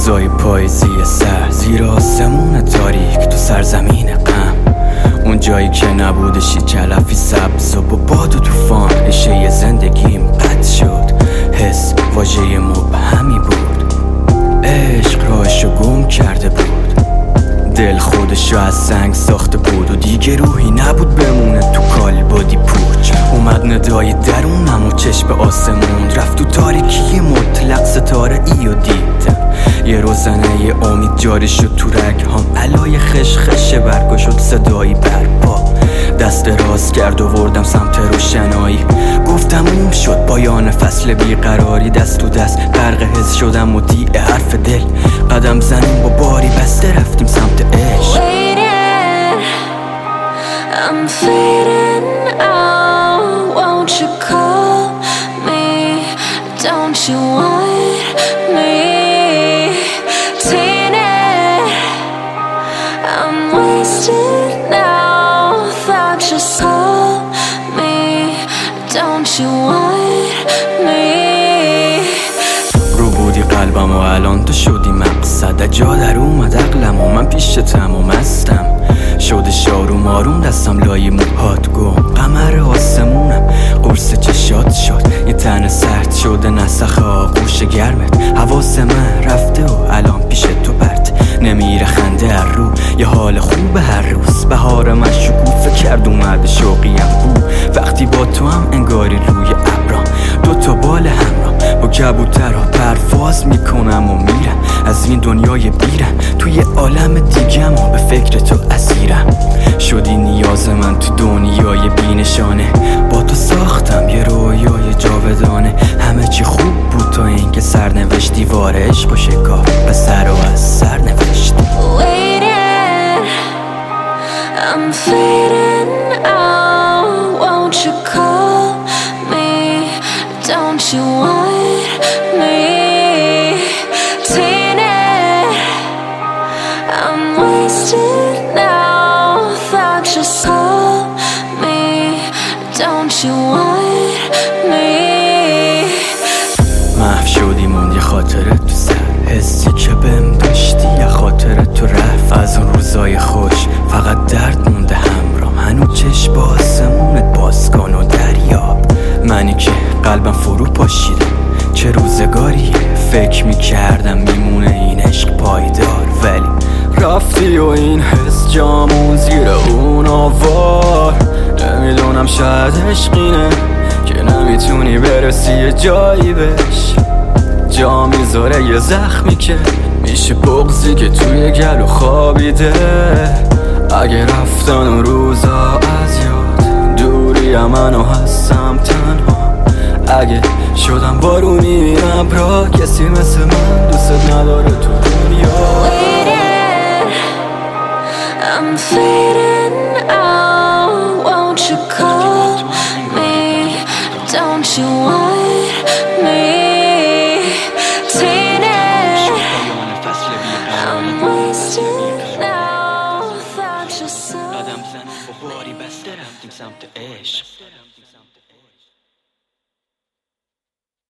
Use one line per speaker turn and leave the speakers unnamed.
روزای پاییزی سر زیر آسمون تاریک تو سرزمین غم، اون جایی که نبودشی کلفی سبز و با باد و طوفان ریشه زندگیم قطع شد. حس واژه مبهمی بود، عشق راهشو گم کرده بود، دل خودشو از سنگ ساخته بود و دیگه روحی نبود بمونه تو کالبادی پوچ. اومد ندای درونم و چشم آسمون رفت تو تاریکی مطلق، ستاره ای و دیدم یه روزنه یه امید جاری شد تو رگهام، علای خش برگا شد صدایی برپا، دست راست کرد و وردم سمت روشنایی، گفتم اون شد پایان فصل بیقراری، دست تو دست غرق حس شدم مطیع حرف دل، قدم زنیم با باری بسته رفتیم سمت عشق.
I'm fading out, won't you call me, don't you want me, Tina, I'm wasted now, thought you saw me, don't you want me.
رو بودی قلبم و الان تو شدی مقصد، جا در اومد عقلم و من پیشتم و مستم، شده شاروم آروم دستم لای موهات گم، قمر آسمونم قرص چشات شد، یه تن سرد شده نسخ آغوش گرمت، حواس من رفته و الان پیش تو پرت، نمیره خنده هر رو یه حال خوب هر روز، بهار من شکوفه کرد اومده شوقیم بود، وقتی با تو هم انگاری روی ابرام، دوتا بال همراه با کبوترها پرواز میکنم و میرم از این دنیای بیرم توی عالم دیگم و به فکر تو اسیرم، شدی نیاز من تو دنیای بینشانه، با تو ساختم یه رویای جاودانه، همه چی خوب بود تا اینکه سرنوشت دیوار عشق و شکار به سر و از سر نوشت.
I'm fading out, won't you call me, don't you want me, Tina, I'm wasted now, thought you saw me, don't you want me.
محو شدی موند یه خاطره تو سر، حسی که بهم داشتی یه خاطره تو رفت، از اون روزای خوش فقط درد مونده همرام، هنو چشم با آسمونت باز کن و دریاب، منی که قلبم فرو پاشیده چه روزگاریه، فکر میکردم میمونه این عشق پایدار، ولی رفتی و این حس جامون زیر اون آوار، نمیدونم شاید عشقینه که نمیتونی برسی یه جایی بهش، جا میذاره یه زخمی که میشه بغضی که توی گلو خوابیده، اگه رفتن اون روزا از یاد دوری منو هستم تنها، اگه شدم بارونی این ابرا کسی مثل من دوست نداره تو دنیا.
I'm fading out, won't you call me, don't you want